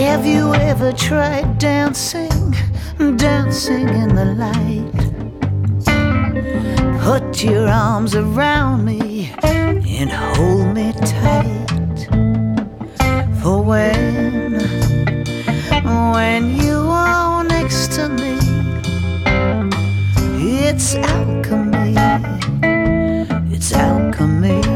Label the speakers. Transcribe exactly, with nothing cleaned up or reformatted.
Speaker 1: Have you ever tried dancing, dancing in the light? Put your arms around me and hold me tight. For when, when you are next to me, it's alchemy, it's alchemy.